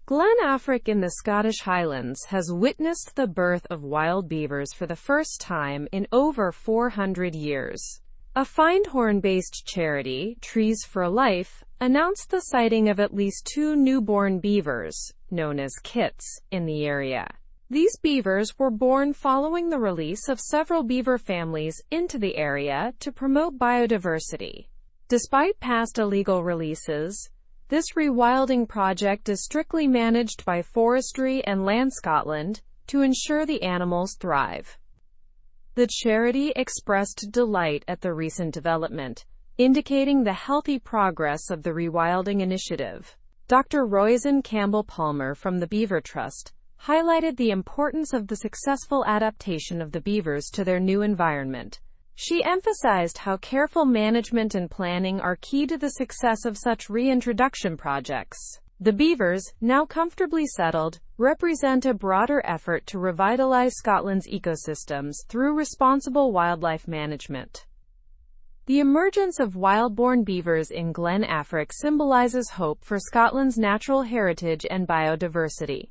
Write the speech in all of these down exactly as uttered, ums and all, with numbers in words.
Glen Affric in the Scottish Highlands has witnessed the birth of wild beavers for the first time in over four hundred years. A Findhorn-based charity, Trees for Life, announced the sighting of at least two newborn beavers, known as kits, in the area. These beavers were born following the release of several beaver families into the area to promote biodiversity. Despite past illegal releases, this rewilding project is strictly managed by Forestry and Land Scotland to ensure the animals thrive. The charity expressed delight at the recent development, indicating the healthy progress of the rewilding initiative. Doctor Roisin Campbell-Palmer from the Beaver Trust highlighted the importance of the successful adaptation of the beavers to their new environment. She emphasized how careful management and planning are key to the success of such reintroduction projects. The beavers, now comfortably settled, represent a broader effort to revitalize Scotland's ecosystems through responsible wildlife management. The emergence of wild-born beavers in Glen Affric symbolizes hope for Scotland's natural heritage and biodiversity.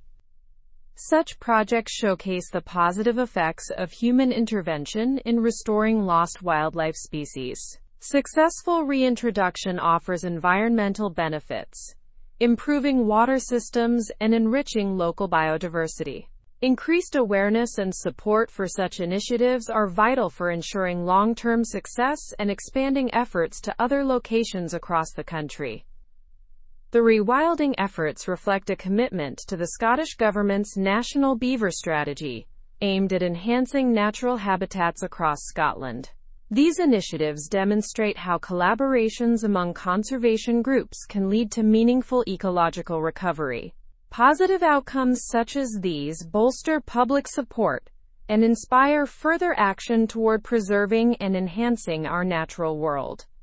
Such projects showcase the positive effects of human intervention in restoring lost wildlife species. Successful reintroduction offers environmental benefits, improving water systems and enriching local biodiversity. Increased awareness and support for such initiatives are vital for ensuring long-term success and expanding efforts to other locations across the country. The rewilding efforts reflect a commitment to the Scottish Government's National Beaver Strategy, aimed at enhancing natural habitats across Scotland. These initiatives demonstrate how collaborations among conservation groups can lead to meaningful ecological recovery. Positive outcomes such as these bolster public support and inspire further action toward preserving and enhancing our natural world.